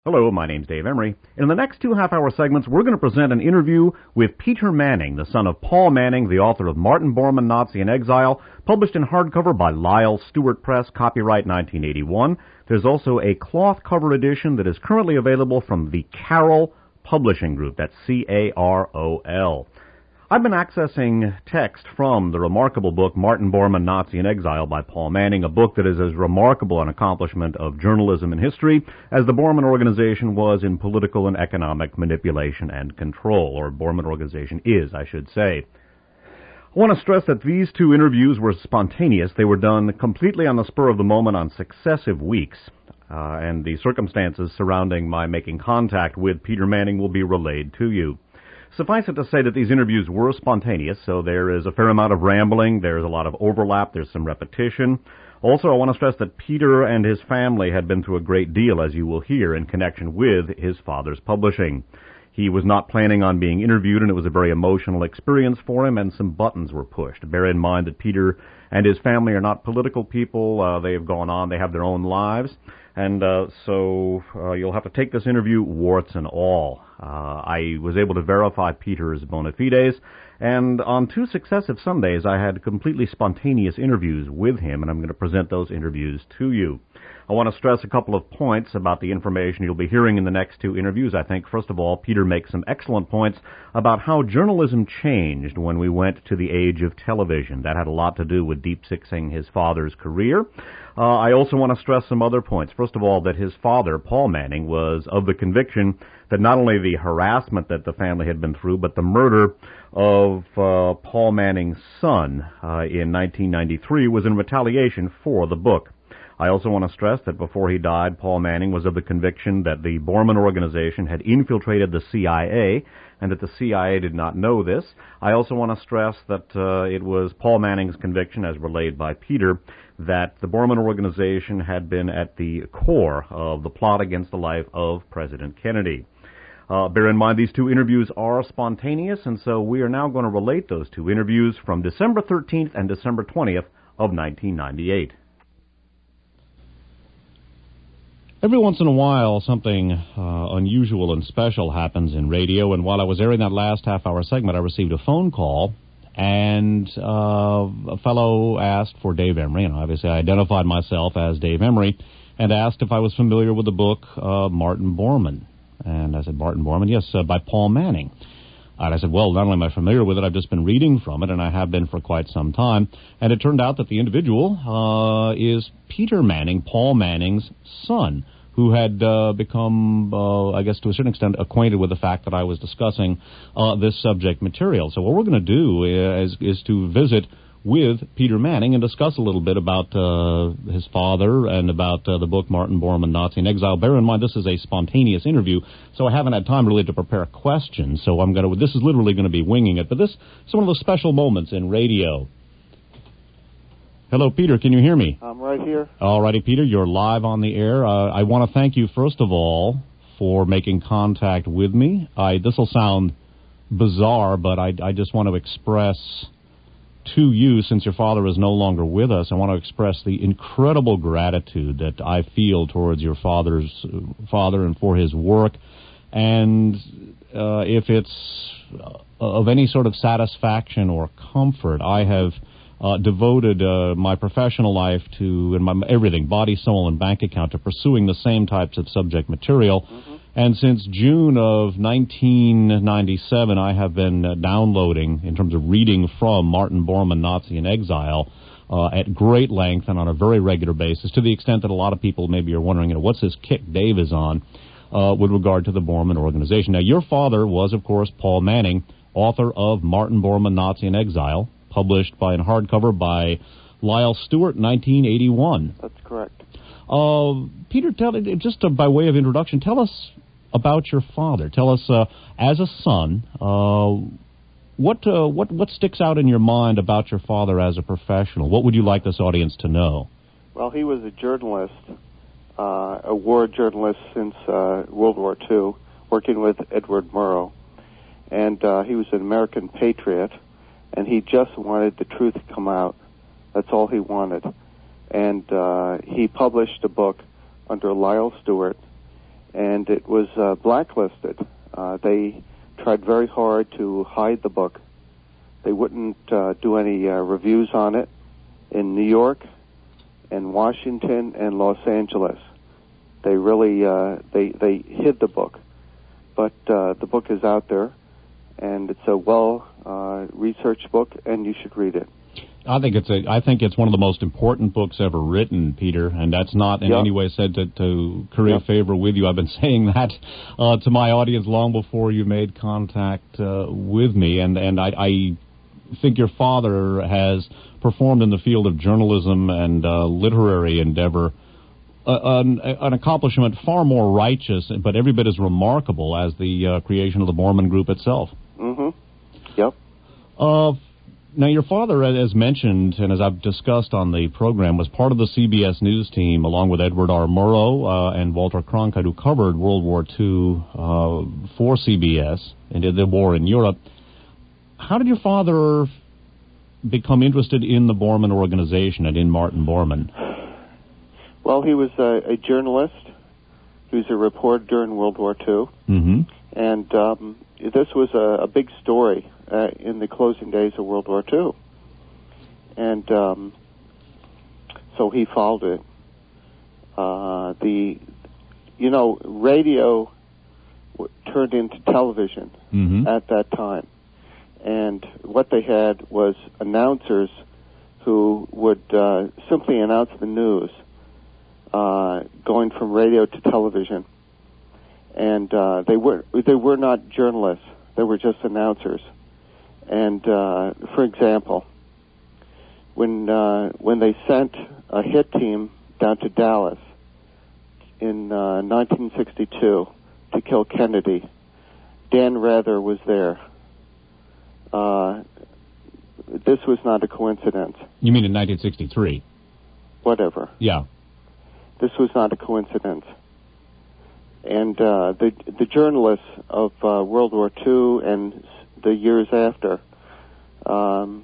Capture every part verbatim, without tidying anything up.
Hello, my name's Dave Emery. In the next two half-hour segments, we're going to present an interview with Peter Manning, the son of Paul Manning, the author of Martin Bormann, Nazi in Exile, published in hardcover by Lyle Stewart Press, copyright nineteen eighty-one. There's also a cloth cover edition that is currently available from the Carol Publishing Group. That's C A R O L. I've been accessing text from the remarkable book Martin Bormann, Nazi in Exile by Paul Manning, a book that is as remarkable an accomplishment of journalism and history as the Bormann Organization was in political and economic manipulation and control, or Bormann Organization is, I should say. I want to stress that these two interviews were spontaneous. They were done completely on the spur of the moment on successive weeks, uh, and the circumstances surrounding my making contact with Peter Manning will be relayed to you. Suffice it to say that these interviews were spontaneous, so there is a fair amount of rambling, there's a lot of overlap, there's some repetition. Also, I want to stress that Peter and his family had been through a great deal, as you will hear, in connection with his father's publishing. He was not planning on being interviewed, and it was a very emotional experience for him, and some buttons were pushed. Bear in mind that Peter and his family are not political people. Uh, they have gone on. They have their own lives. And uh, so uh, you'll have to take this interview warts and all. Uh, I was able to verify Peter's bona fides, and on two successive Sundays I had completely spontaneous interviews with him, and I'm going to present those interviews to you. I want to stress a couple of points about the information you'll be hearing in the next two interviews. I think, first of all, Peter makes some excellent points about how journalism changed when we went to the age of television. That had a lot to do with deep-sixing his father's career. Uh, I also want to stress some other points. First of all, that his father, Paul Manning, was of the conviction that not only the harassment that the family had been through, but the murder of uh, Paul Manning's son uh, in nineteen ninety-three was in retaliation for the book. I also want to stress that before he died, Paul Manning was of the conviction that the Bormann Organization had infiltrated the C I A, and that the C I A did not know this. I also want to stress that uh, it was Paul Manning's conviction, as relayed by Peter, that the Bormann Organization had been at the core of the plot against the life of President Kennedy. Uh, bear in mind, these two interviews are spontaneous, and so we are now going to relate those two interviews from December thirteenth and December twentieth of nineteen ninety-eight. Every once in a while, something uh, unusual and special happens in radio, and while I was airing that last half-hour segment, I received a phone call, and uh, a fellow asked for Dave Emery, and obviously I identified myself as Dave Emery, and asked if I was familiar with the book uh, Martin Bormann. And I said, Martin Bormann, yes, uh, by Paul Manning. And I said, well, not only am I familiar with it, I've just been reading from it, and I have been for quite some time. And it turned out that the individual uh, is Peter Manning, Paul Manning's son, who had uh, become, uh, I guess to a certain extent, acquainted with the fact that I was discussing uh, this subject material. So what we're going to do is, is to visit with Peter Manning and discuss a little bit about uh, his father and about uh, the book Martin Bormann, Nazi in Exile. Bear in mind, this is a spontaneous interview, so I haven't had time really to prepare questions. So I'm going to. This is literally going to be winging it. But this is one of those special moments in radio. Hello, Peter. Can you hear me? I'm right here. All righty, Peter. You're live on the air. Uh, I want to thank you, first of all, for making contact with me. I, this will sound bizarre, but I, I just want to express to you, since your father is no longer with us, I want to express the incredible gratitude that I feel towards your father's uh, father and for his work. And uh, if it's uh, of any sort of satisfaction or comfort, I have uh, devoted uh, my professional life to, and my everything, body, soul, and bank account, to pursuing the same types of subject material. Mm-hmm. And since June of nineteen ninety-seven, I have been uh, downloading, in terms of reading from Martin Bormann, Nazi in Exile, uh, at great length and on a very regular basis, to the extent that a lot of people maybe are wondering, you know, what's this kick Dave is on uh, with regard to the Bormann Organization. Now, your father was, of course, Paul Manning, author of Martin Bormann, Nazi in Exile, published by in hardcover by Lyle Stewart in nineteen eighty-one. That's correct. Uh, Peter, tell, just uh, by way of introduction, tell us about your father. Tell us, uh, as a son, uh, what uh, what what sticks out in your mind about your father as a professional? What would you like this audience to know? Well, he was a journalist, uh, a war journalist since uh, World War Two, working with Edward Murrow, and uh, he was an American patriot, and he just wanted the truth to come out. That's all he wanted, and uh, he published a book under Lyle Stewart. and it was uh, blacklisted. Uh, they tried very hard to hide the book. They wouldn't uh, do any uh, reviews on it in New York and Washington and Los Angeles. They really uh, they they hid the book, but uh, the book is out there, and it's a well uh, researched book, and you should read it. I think it's a. I think it's one of the most important books ever written, Peter, and that's not in yep. any way said to, to curry yep. favor with you. I've been saying that uh, to my audience long before you made contact uh, with me, and and I, I think your father has performed in the field of journalism and uh, literary endeavor uh, an, an accomplishment far more righteous, but every bit as remarkable as the uh, creation of the Borman Group itself. Mm-hmm. Yep. Uh, Now, your father, as mentioned, and as I've discussed on the program, was part of the C B S News team, along with Edward R. Murrow uh, and Walter Cronkite, who covered World War Two uh, for C B S and did the war in Europe. How did your father become interested in the Borman organization and in Martin Borman? Well, he was a, a journalist. He was a reporter during World War Two. Mm-hmm. And um, this was a, a big story uh, in the closing days of World War Two. And um, so he followed it. Uh, the, you know, radio w- turned into television mm-hmm. at that time. And what they had was announcers who would uh, simply announce the news, uh, going from radio to television. And uh, they were they were not journalists; they were just announcers. And uh, for example, when uh, when they sent a hit team down to Dallas in uh, nineteen sixty-two to kill Kennedy, Dan Rather was there. Uh, this was not a coincidence. You mean in nineteen sixty-three? Whatever. Yeah. This was not a coincidence. And uh, the the journalists of uh, World War Two and the years after um,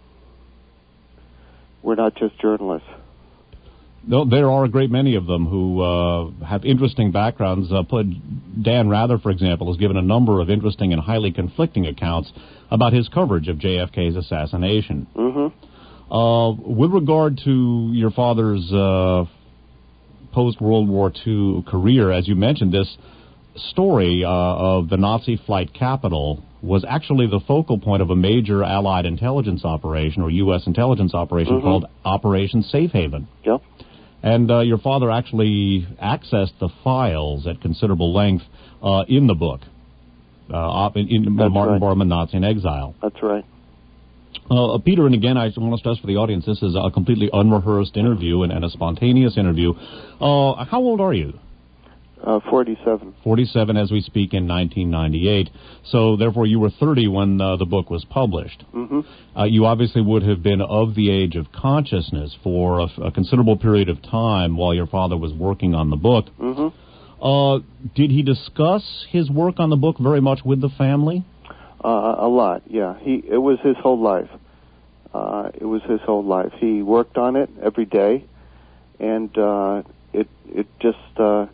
were not just journalists. No, there are a great many of them who uh, have interesting backgrounds. Uh, Dan Rather, for example, has given a number of interesting and highly conflicting accounts about his coverage of J F K's assassination. Mm-hmm. Uh, with regard to your father's uh, post-World War Two career, as you mentioned, this story uh, of the Nazi flight capital was actually the focal point of a major Allied intelligence operation, or U S intelligence operation, mm-hmm. called Operation Safe Haven. Yep. And uh, your father actually accessed the files at considerable length uh, in the book, uh, op- in, in Martin right. Bormann, Nazi in Exile. That's right. Uh, Peter, and again, I want to stress for the audience, this is a completely unrehearsed interview and, and a spontaneous interview. Uh, how old are you? Uh, forty-seven. forty-seven as we speak in nineteen ninety-eight. So, therefore, you were thirty when uh, the book was published. Mm-hmm. Uh, you obviously would have been of the age of consciousness for a, a considerable period of time while your father was working on the book. Mm-hmm. Uh, did he discuss his work on the book very much with the family? Uh, a lot, yeah. He it was his whole life. Uh, it was his whole life. He worked on it every day, and uh, it it just uh,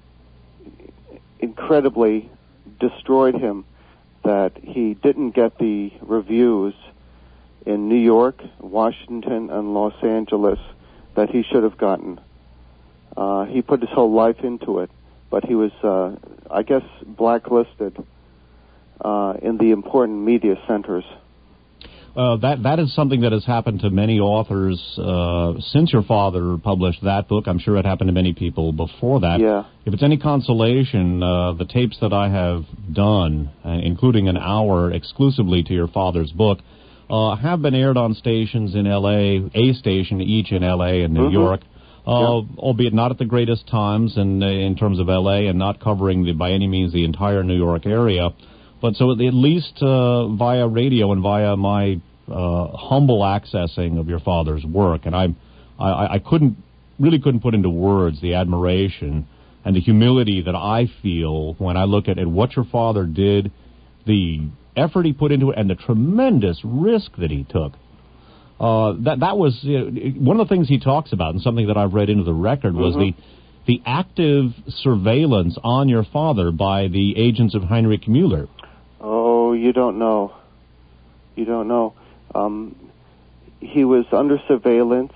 incredibly destroyed him that he didn't get the reviews in New York, Washington, and Los Angeles that he should have gotten. Uh, he put his whole life into it, but he was, uh, I guess, blacklisted uh, in the important media centers. Uh, that that is something that has happened to many authors uh, since your father published that book. I'm sure it happened to many people before that. Yeah. If it's any consolation, uh, the tapes that I have done, uh, including an hour exclusively to your father's book, uh, have been aired on stations in L A, a station each in L A and New mm-hmm. York, uh, yep. albeit not at the greatest times in, in terms of L A and not covering the, by any means the entire New York area. But so at least uh, via radio and via my uh, humble accessing of your father's work, and I, I, I couldn't really couldn't put into words the admiration and the humility that I feel when I look at, at what your father did, the effort he put into it, and the tremendous risk that he took. Uh, that that was you know, one of the things he talks about, and something that I've read into the record was mm-hmm. the active surveillance on your father by the agents of Heinrich Müller? Oh, you don't know. You don't know. Um, he was under surveillance.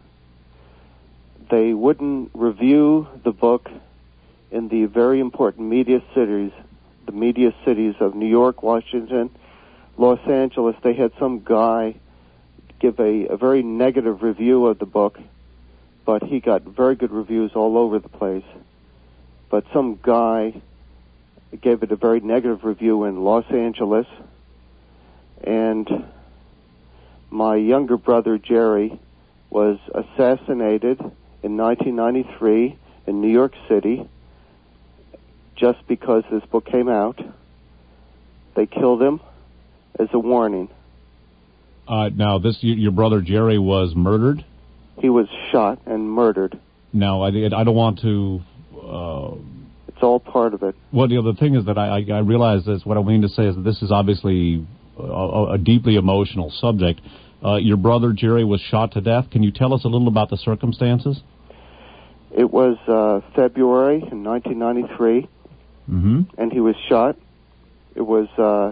They wouldn't review the book in the very important media cities, the media cities of New York, Washington, Los Angeles. They had some guy give a, a very negative review of the book, but he got very good reviews all over the place. But some guy gave it a very negative review in Los Angeles, and my younger brother Jerry was assassinated in nineteen ninety-three in New York City just because this book came out. They killed him as a warning. Uh, now, this your brother Jerry was murdered? He was shot and murdered. Now, I, I don't want to... Uh, it's all part of it. Well, you know, the thing is that I, I, I realize this. What I mean to say is that this is obviously a, a deeply emotional subject. Uh, your brother Jerry was shot to death. Can you tell us a little about the circumstances? It was uh, February in nineteen ninety-three, mm-hmm. and he was shot. It was uh,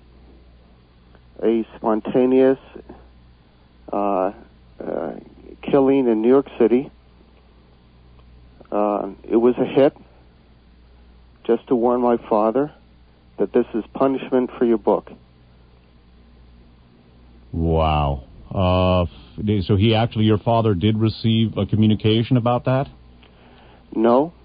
a spontaneous uh, uh, killing in New York City. Uh, it was a hit, just to warn my father that this is punishment for your book. Wow. Uh, so he actually, your father did receive a communication about that? No.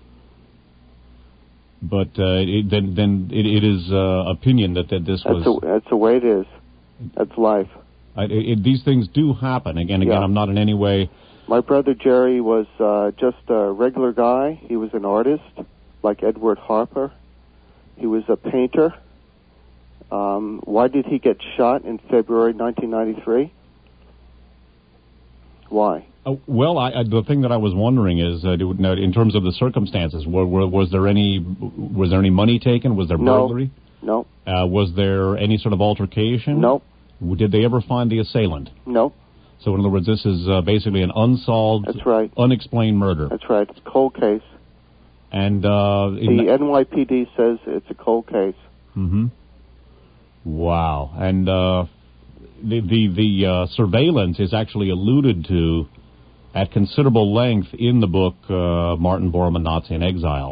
But uh, it, then, then it, it is uh, opinion that, that this that's was... A, that's the way it is. That's life. I, it, these things do happen. Again, again, yeah. I'm not in any way... My brother Jerry was uh, just a regular guy. He was an artist, like Edward Harper. He was a painter. Um, why did he get shot in February nineteen ninety-three? Why? Uh, well, I, I, the thing that I was wondering is, uh, in terms of the circumstances, were, were, was there any was there any money taken? Was there burglary? No. Uh, was there any sort of altercation? No. Did they ever find the assailant? No. So, in other words, this is uh, basically an unsolved, That's right. unexplained murder. That's right. It's a cold case. And uh, the N Y P D says it's a cold case. Mm-hmm. Wow. And uh, the the, the uh, surveillance is actually alluded to at considerable length in the book uh, Martin Bormann, Nazi in Exile.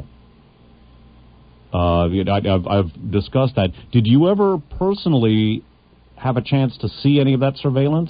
Uh, I, I've, I've discussed that. Did you ever personally have a chance to see any of that surveillance?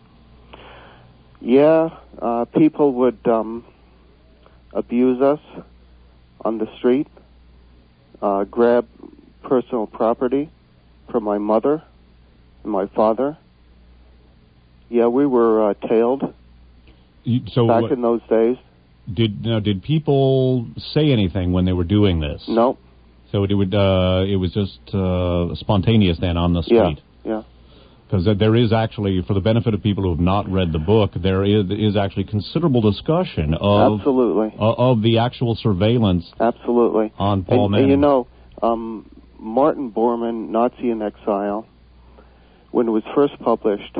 Yeah, uh, people would um, abuse us on the street, uh, grab personal property from my mother and my father. Yeah, we were uh, tailed you, so back what, in those days. Did now, did people say anything when they were doing this? No. So it would uh, it was just uh, spontaneous then on the street. Yeah. Yeah. Because there is actually, for the benefit of people who have not read the book, there is is actually considerable discussion of absolutely uh, of the actual surveillance. Absolutely. On Paul and, Manning. And you know, um, Martin Bormann, Nazi in Exile, when it was first published,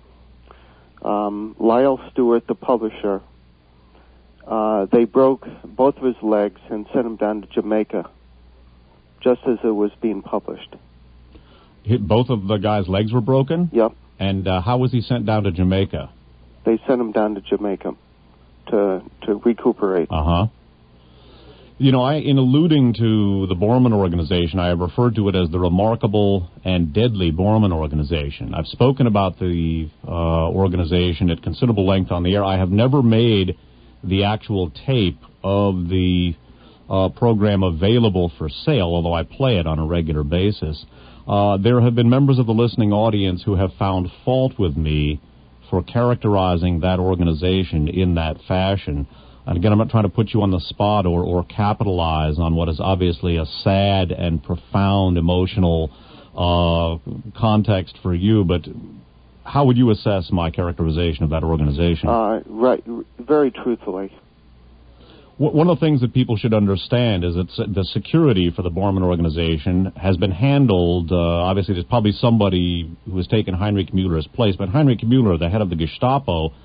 um, Lyle Stewart, the publisher, uh, they broke both of his legs and sent him down to Jamaica, just as it was being published. Hit both of the guy's legs were broken? Yep. And uh, how was he sent down to Jamaica? They sent him down to Jamaica to to recuperate. Uh-huh. You know, I, in alluding to the Bormann Organization, I have referred to it as the remarkable and deadly Bormann Organization. I've spoken about the uh, organization at considerable length on the air. I have never made the actual tape of the uh, program available for sale, although I play it on a regular basis. Uh, there have been members of the listening audience who have found fault with me for characterizing that organization in that fashion. And again, I'm not trying to put you on the spot or, or capitalize on what is obviously a sad and profound emotional uh, context for you, but how would you assess my characterization of that organization? Uh, right, very truthfully. One of the things that people should understand is that the security for the Bormann Organization has been handled, uh, obviously there's probably somebody who has taken Heinrich Müller's place, but Heinrich Müller, the head of the Gestapo,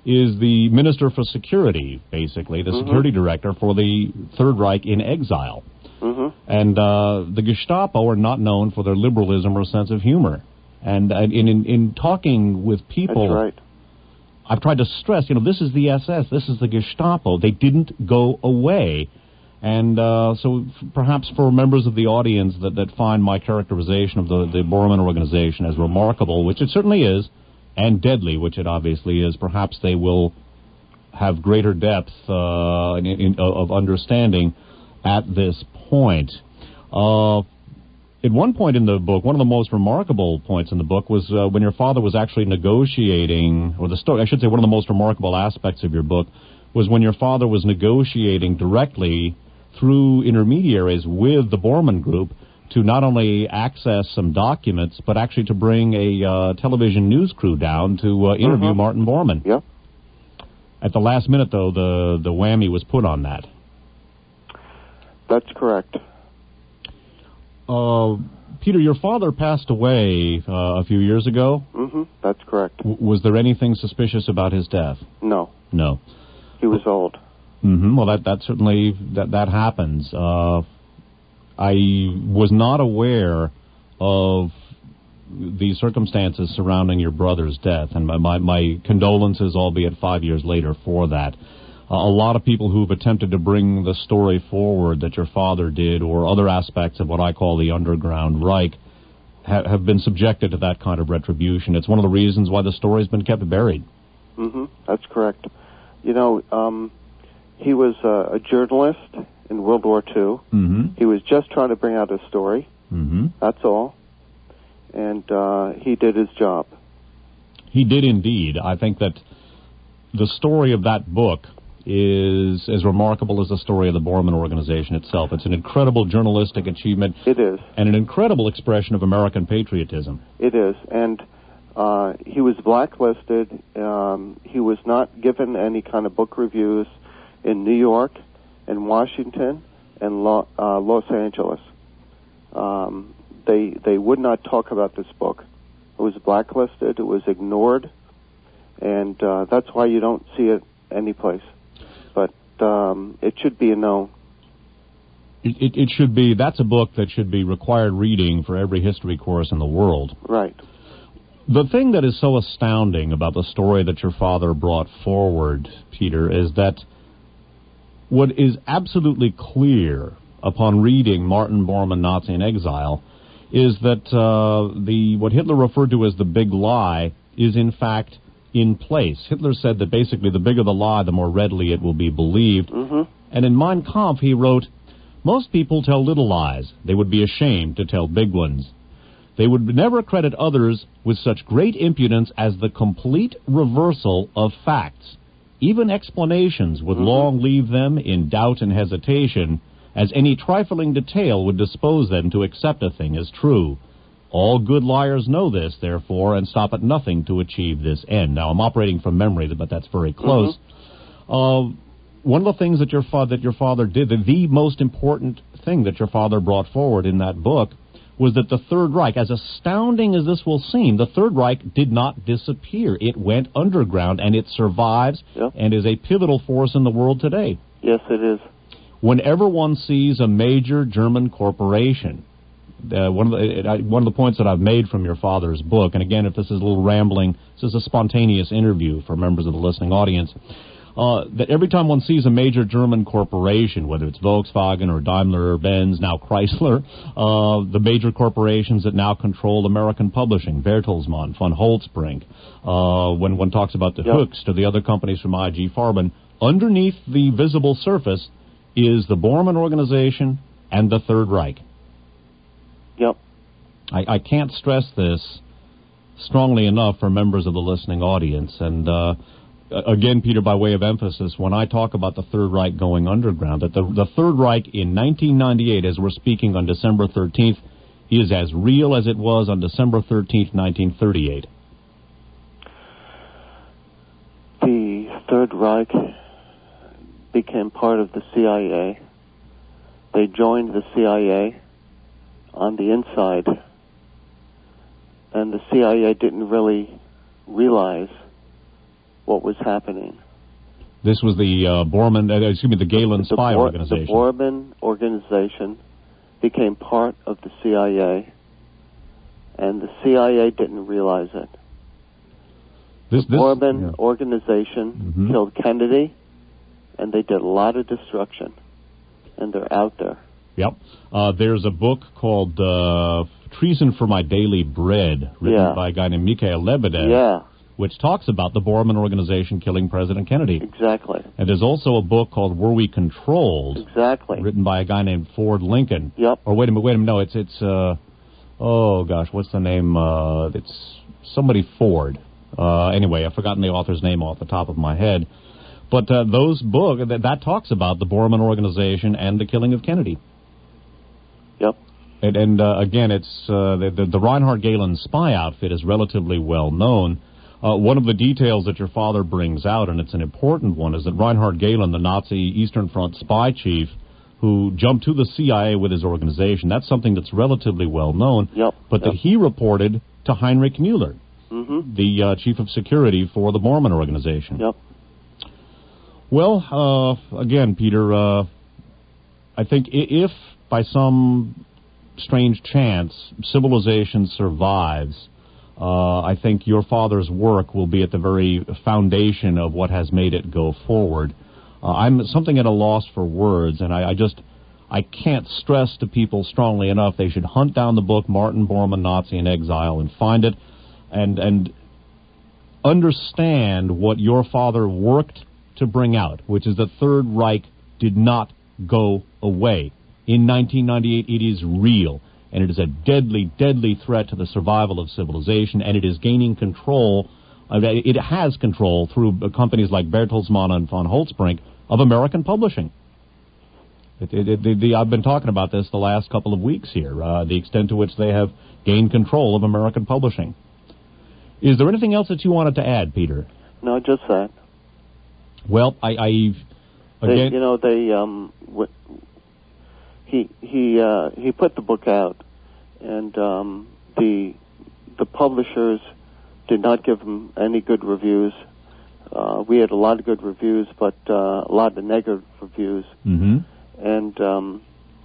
is the Minister for Security, basically, the mm-hmm. security director for the Third Reich in exile. Mm-hmm. And uh, the Gestapo are not known for their liberalism or sense of humor. And uh, in, in in talking with people, that's right. I've tried to stress, you know, this is the S S, this is the Gestapo. They didn't go away. And uh, so f- perhaps for members of the audience that, that find my characterization of the, the Bormann organization as remarkable, which it certainly is, and deadly, which it obviously is, perhaps they will have greater depth uh, in, in, of understanding at this point. Uh, at one point in the book, one of the most remarkable points in the book was uh, when your father was actually negotiating, or the story, I should say one of the most remarkable aspects of your book was when your father was negotiating directly through intermediaries with the Bormann Group to not only access some documents, but actually to bring a uh, television news crew down to uh, interview mm-hmm. Martin Bormann. Yep. At the last minute, though, the, the whammy was put on that. That's correct. Uh, Peter, your father passed away uh, a few years ago. Mm-hmm. That's correct. W- was there anything suspicious about his death? No. No. He was old. Mm-hmm. Well, that that certainly that that happens. Uh, I was not aware of the circumstances surrounding your brother's death, and my my, my condolences, albeit five years later, for that. Uh, a lot of people who've attempted to bring the story forward that your father did, or other aspects of what I call the underground Reich, ha- have been subjected to that kind of retribution. It's one of the reasons why the story's been kept buried. Mm-hmm. That's correct. You know, um, he was uh, a journalist in World War Two. Mm-hmm. He was just trying to bring out his story. Mm-hmm. That's all. And uh, he did his job. He did indeed. I think that the story of that book is as remarkable as the story of the Bormann organization itself. It's an incredible journalistic achievement. It is. And an incredible expression of American patriotism. It is. And uh, he was blacklisted. Um, he was not given any kind of book reviews in New York and Washington and Lo- uh, Los Angeles. Um, they they would not talk about this book. It was blacklisted. It was ignored. And uh, that's why you don't see it anyplace. But um, it should be a known. It, it, it should be, that's a book that should be required reading for every history course in the world. Right. The thing that is so astounding about the story that your father brought forward, Peter, is that what is absolutely clear upon reading Martin Bormann, Nazi in Exile, is that uh, the what Hitler referred to as the big lie is in fact in place. Hitler said that basically the bigger the lie, the more readily it will be believed. Mm-hmm. And in Mein Kampf, he wrote, "Most people tell little lies. They would be ashamed to tell big ones. They would never credit others with such great impudence as the complete reversal of facts. Even explanations would mm-hmm. long leave them in doubt and hesitation, as any trifling detail would dispose them to accept a thing as true. All good liars know this, therefore, and stop at nothing to achieve this end." Now, I'm operating from memory, but that's very close. Mm-hmm. Uh, one of the things that your, fa- that your father did, the, the most important thing that your father brought forward in that book, was that the Third Reich, as astounding as this will seem, the Third Reich did not disappear. It went underground, and it survives yep. and is a pivotal force in the world today. Yes, it is. Whenever one sees a major German corporation, uh, one, of the, uh, one of the points that I've made from your father's book, and again, if this is a little rambling, this is a spontaneous interview for members of the listening audience, Uh, that every time one sees a major German corporation, whether it's Volkswagen or Daimler or Benz, now Chrysler, uh, the major corporations that now control American publishing, Bertelsmann, von Holtzbrink, uh, when one talks about the yep. Höchst or the other companies from I G Farben, underneath the visible surface is the Bormann organization and the Third Reich. Yep. I, I can't stress this strongly enough for members of the listening audience, and uh, again, Peter, by way of emphasis, when I talk about the Third Reich going underground, that the, the Third Reich in nineteen ninety-eight, as we're speaking on December thirteenth, is as real as it was on December thirteenth, nineteen thirty-eight. The Third Reich became part of the C I A. They joined the C I A on the inside, and the C I A didn't really realize what was happening. This was the uh, Borman, uh, excuse me, the Galen the, spy the Bor- organization. The Borman organization became part of the C I A, and the C I A didn't realize it. This, the this, Borman yeah. organization mm-hmm. killed Kennedy, and they did a lot of destruction, and they're out there. Yep. Uh, there's a book called uh, Treason for My Daily Bread, written yeah. by a guy named Mikhail Lebedev, yeah. which talks about the Borman organization killing President Kennedy. Exactly. And there's also a book called Were We Controlled? Exactly. Written by a guy named Ford Lincoln. Yep. Or wait a minute, wait a minute, no, it's, it's uh, oh gosh, what's the name? Uh, it's somebody Ford. Uh, anyway, I've forgotten the author's name off the top of my head. But uh, those books, that, that talks about the Borman organization and the killing of Kennedy. Yep. And, and uh, again, it's uh, the, the, the Reinhard Galen spy outfit is relatively well known. Uh, one of the details that your father brings out, and it's an important one, is that Reinhard Galen, the Nazi Eastern Front spy chief, who jumped to the C I A with his organization, that's something that's relatively well known. Yep. But yep. that he reported to Heinrich Müller, mm-hmm. the uh, chief of security for the Borman organization. Yep. Well, uh, again, Peter, uh, I think if by some strange chance civilization survives, uh, I think your father's work will be at the very foundation of what has made it go forward. Uh, I'm something at a loss for words, and I, I just I can't stress to people strongly enough they should hunt down the book Martin Bormann, Nazi in Exile, and find it, and and understand what your father worked to bring out, which is the Third Reich did not go away. In nineteen ninety-eight, it is real, and it is a deadly, deadly threat to the survival of civilization, and it is gaining control. Uh, it has control through companies like Bertelsmann and von Holtzbrinck of American publishing. It, it, it, the, the, I've been talking about this the last couple of weeks here, uh, the extent to which they have gained control of American publishing. Is there anything else that you wanted to add, Peter? No, just that. Well, I, I again, they, you know, they um, w- he he uh, he put the book out, and um, the the publishers did not give him any good reviews. Uh, we had a lot of good reviews, but uh, a lot of negative reviews, mm-hmm. and um,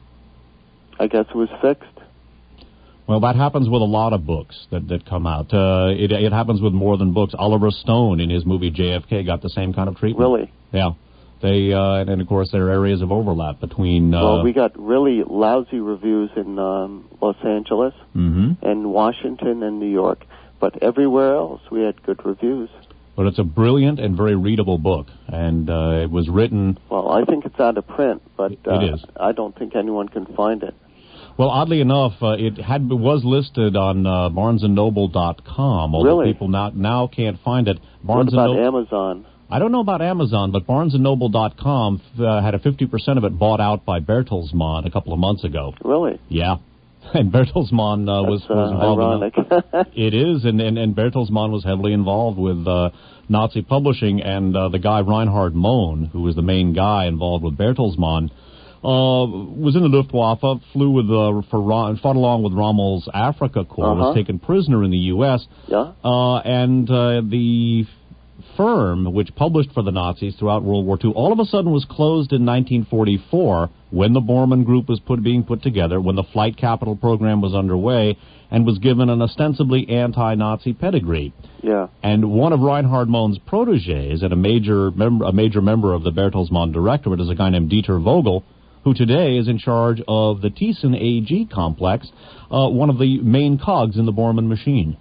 I guess it was fixed. Well, that happens with a lot of books that, that come out. Uh, it, it happens with more than books. Oliver Stone, in his movie J F K, got the same kind of treatment. Really? Yeah. They uh, and, and, of course, there are areas of overlap between... Uh, well, we got really lousy reviews in um, Los Angeles, mm-hmm. and Washington and New York, but everywhere else we had good reviews. But it's a brilliant and very readable book, and uh, it was written... Well, I think it's out of print, but uh, it is. I don't think anyone can find it. Well, oddly enough, uh, it had was listed on uh, Barnes and Noble dot com, although really? people now, now can't find it. Barnes what about and no- Amazon? I don't know about Amazon, but Barnes and Noble dot com uh, had a fifty percent of it bought out by Bertelsmann a couple of months ago. Really? Yeah. And Bertelsmann uh, was, uh, was involved ironic. in it. is, and, and, and Bertelsmann was heavily involved with uh, Nazi publishing, and uh, the guy Reinhard Mohn, who was the main guy involved with Bertelsmann, uh, was in the Luftwaffe, flew with uh, for Ron, fought along with Rommel's Africa Corps, uh-huh. was taken prisoner in the U S Yeah. Uh, and uh, the firm which published for the Nazis throughout World War Two all of a sudden was closed in nineteen forty-four when the Bormann Group was put, being put together, when the Flight Capital program was underway, and was given an ostensibly anti-Nazi pedigree. Yeah. And one of Reinhard Mohn's proteges and a major, mem- a major member of the Bertelsmann Directorate is a guy named Dieter Vogel, who today is in charge of the Thyssen A G complex, uh, one of the main cogs in the Bormann machine.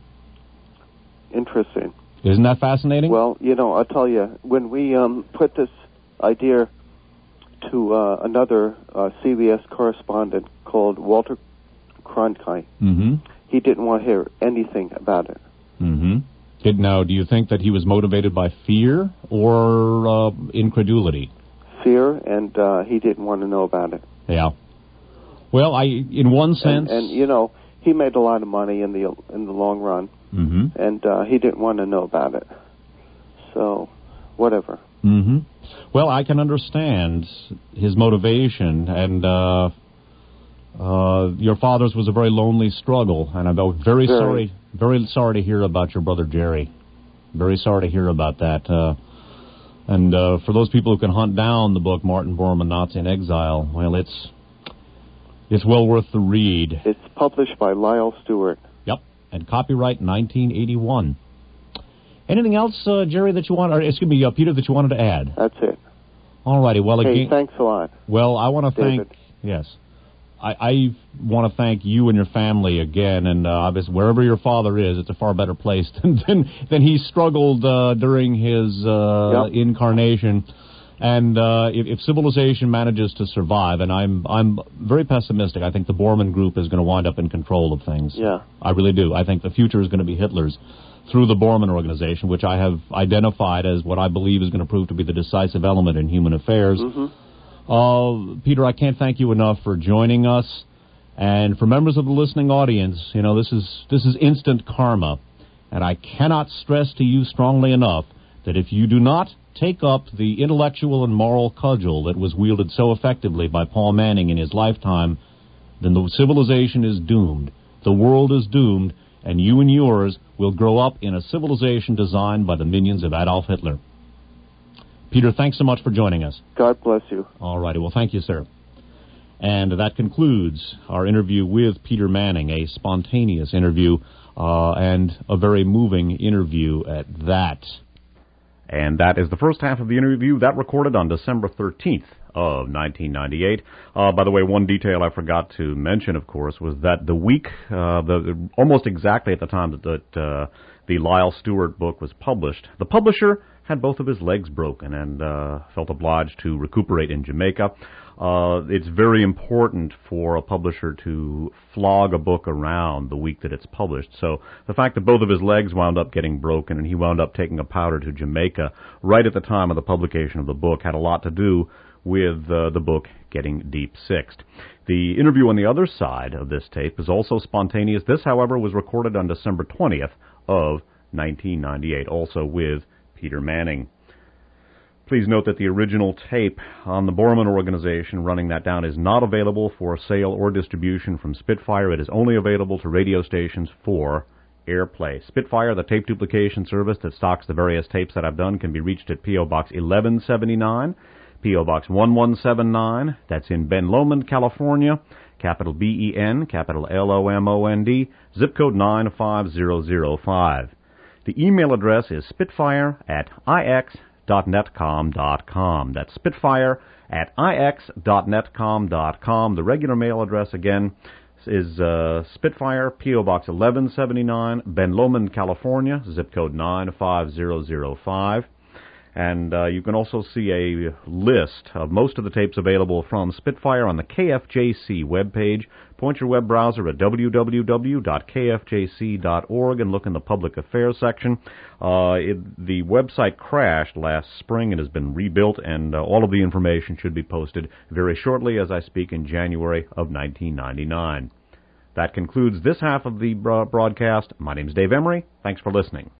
Interesting. Isn't that fascinating? Well, you know, I'll tell you, when we um, put this idea to uh, another uh, C B S correspondent called Walter Cronkite, mm-hmm. he didn't want to hear anything about it. Mm-hmm. Did, now, do you think that he was motivated by fear or uh, incredulity? Fear, and uh, he didn't want to know about it. Yeah. Well, I, in one sense, and, and you know, he made a lot of money in the in the long run, mm-hmm. and uh, he didn't want to know about it. So, whatever. Mm-hmm. Well, I can understand his motivation, and uh, uh, your father's was a very lonely struggle, and I'm very, very sorry, very sorry to hear about your brother Jerry. Very sorry to hear about that. Uh, and uh, for those people who can hunt down the book, Martin Bormann, Nazi in Exile, well, it's it's well worth the read. It's published by Lyle Stewart. Yep, and copyright nineteen eighty-one. Anything else, uh, Jerry, that you want, or excuse me, uh, Peter, that you wanted to add? That's it. All righty. Well, hey, again, thanks a lot. Well, I want to thank. David. Yes. I, I want to thank you and your family again, and uh, obviously wherever your father is, it's a far better place than than, than he struggled uh, during his uh, yep. incarnation. And uh, if, if civilization manages to survive, and I'm I'm very pessimistic, I think the Bormann Group is going to wind up in control of things. Yeah, I really do. I think the future is going to be Hitler's through the Bormann Organization, which I have identified as what I believe is going to prove to be the decisive element in human affairs. Mm-hmm. Uh, Peter, I can't thank you enough for joining us, and for members of the listening audience, you know, this is this is instant karma, and I cannot stress to you strongly enough that if you do not take up the intellectual and moral cudgel that was wielded so effectively by Paul Manning in his lifetime, then the civilization is doomed, the world is doomed, and you and yours will grow up in a civilization designed by the minions of Adolf Hitler. Peter, thanks so much for joining us. God bless you. All righty. Well, thank you, sir. And that concludes our interview with Peter Manning, a spontaneous interview uh, and a very moving interview at that. And that is the first half of the interview. That recorded on December thirteenth of nineteen ninety-eight. Uh, by the way, one detail I forgot to mention, of course, was that the week, uh, the almost exactly at the time that, that uh, the Lyle Stewart book was published, the publisher had both of his legs broken and uh, felt obliged to recuperate in Jamaica. Uh, it's very important for a publisher to flog a book around the week that it's published. So the fact that both of his legs wound up getting broken and he wound up taking a powder to Jamaica right at the time of the publication of the book had a lot to do with uh, the book getting deep-sixed. The interview on the other side of this tape is also spontaneous. This, however, was recorded on December twentieth of nineteen ninety-eight, also with Peter Manning. Please note that the original tape on the Bormann Organization, running that down, is not available for sale or distribution from Spitfire. It is only available to radio stations for airplay. Spitfire, the tape duplication service that stocks the various tapes that I've done, can be reached at P O. Box eleven seventy-nine, P O. Box one one seven nine. That's in Ben Lomond, California. Capital B E N, capital L O M O N D, zip code nine five zero zero five. The email address is spitfire at I X dot netcom dot com. That's spitfire at I X dot netcom dot com. The regular mail address, again, is uh, Spitfire, P O. Box eleven seventy-nine, Ben Lomond, California, zip code nine five zero zero five. And uh, you can also see a list of most of the tapes available from Spitfire on the K F J C webpage. Point your web browser at w w w dot k f j c dot org and look in the Public Affairs section. Uh, it, the website crashed last spring and has been rebuilt, and uh, all of the information should be posted very shortly as I speak in January of nineteen ninety-nine. That concludes this half of the broadcast. My name is Dave Emery. Thanks for listening.